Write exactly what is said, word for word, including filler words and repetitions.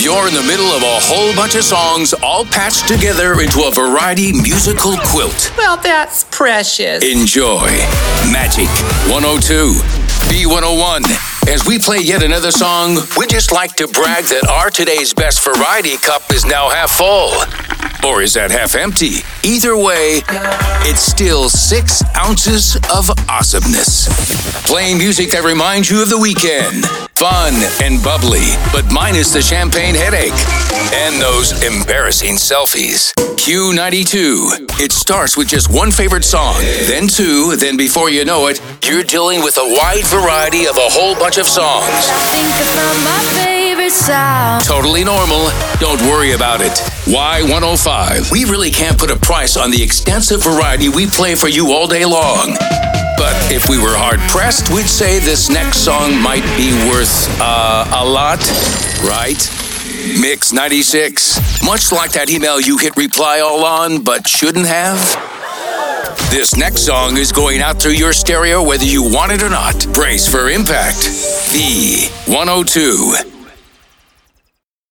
You're in the middle of a whole bunch of songs all patched together into a variety musical quilt. Well, that's precious. Enjoy Magic one oh two, B one oh one. As we play yet another song, we just like to brag that our today's best variety cup is now half full. Or is that half empty? Either way, it's still six ounces of awesomeness. Playing music that reminds you of the weekend. Fun and bubbly, but minus the champagne headache. And those embarrassing selfies. Q ninety-two. It starts with just one favorite song, then two, then before you know it, you're dealing with a wide variety of a whole bunch of songs. Think about my favorite sound. Totally normal. Don't worry about it. Y one oh five. We really can't put a price on the extensive variety we play for you all day long. But if we were hard-pressed, we'd say this next song might be worth, uh, a lot, right? Mix ninety-six. Much like that email you hit reply all on, but shouldn't have. This next song is going out through your stereo whether you want it or not. Brace for impact. B one oh two.